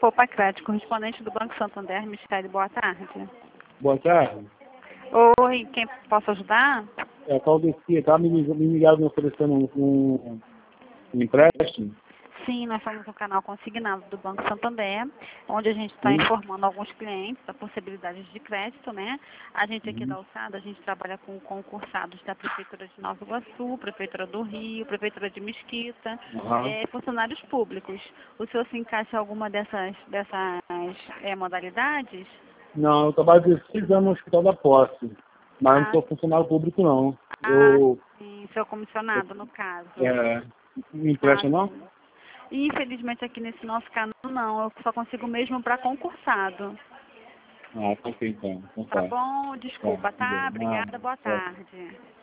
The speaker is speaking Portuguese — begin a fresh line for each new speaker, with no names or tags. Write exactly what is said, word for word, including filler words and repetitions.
Poupa Crédito, correspondente do Banco Santander, Michele, boa tarde.
Boa tarde.
Oi, quem posso ajudar?
É a Claudecia, tá me, lig- me ligado me oferecendo um, um, um empréstimo.
Sim, nós somos um canal consignado do Banco Santander, onde a gente está
Sim.
informando alguns clientes da possibilidade de crédito, né? A gente aqui da
Uhum.
Alçada, a gente trabalha com concursados da Prefeitura de Nova Iguaçu, Prefeitura do Rio, Prefeitura de Mesquita,
Aham.
eh, funcionários públicos. O senhor se encaixa em alguma dessas, dessas eh, modalidades?
Não, eu trabalho de seis anos no Hospital da Posse, mas não
Ah,
sou funcionário público não.
ah,
Eu,
sim, seu
eu
comissionado, no caso.
é, me
Ah,
empresta não?
sim. Infelizmente aqui nesse nosso canal não, eu só consigo mesmo para concursado.
Ah, tá ok então. Então
Tá
tá.
bom?
Tá,
Desculpa,
tudo
tá?
bem. Ah,
Obrigada, boa
é.
tarde.